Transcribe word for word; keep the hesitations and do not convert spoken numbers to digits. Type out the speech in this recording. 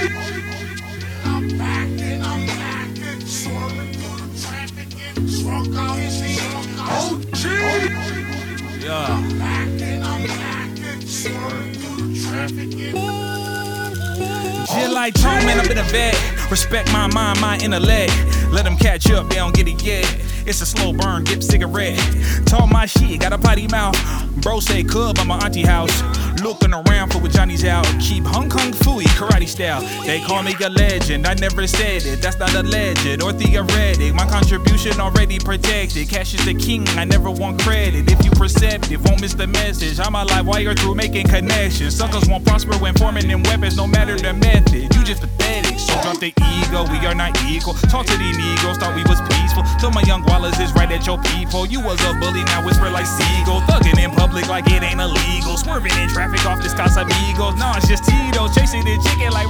I'm back and I'm back and swerving through the traffic and drunk out here. O G. Yeah. I'm back and I'm back and swerving through the traffic and Just like Tone, man, I've been a vet. Respect my mind, my intellect. Let them catch up, they don't get it yet. It's a slow burn, dip cigarette. Talk my shit, got a potty mouth. Bro say club, I'm my auntie house. Looking around for what Johnny's out. Keep Hong Kong Fooey, karate style. They call me a legend, I never said it. That's not a legend or theoretic. My contribution already protected. Cash is the king, I never want credit. If you perceptive, won't miss the message. I'm a live wire through making connections. Suckers won't prosper when forming in weapons, no matter the method. You just pathetic, so drop the ego. We are not equal. Talk to these Negroes, thought we was peaceful. Till my young Wallace is right at your people. You was a bully, now whisper like seagull. Thugging in public like it ain't illegal. Swerving in traffic off this Casamigos. Nah, it's just Tito chasing the chicken like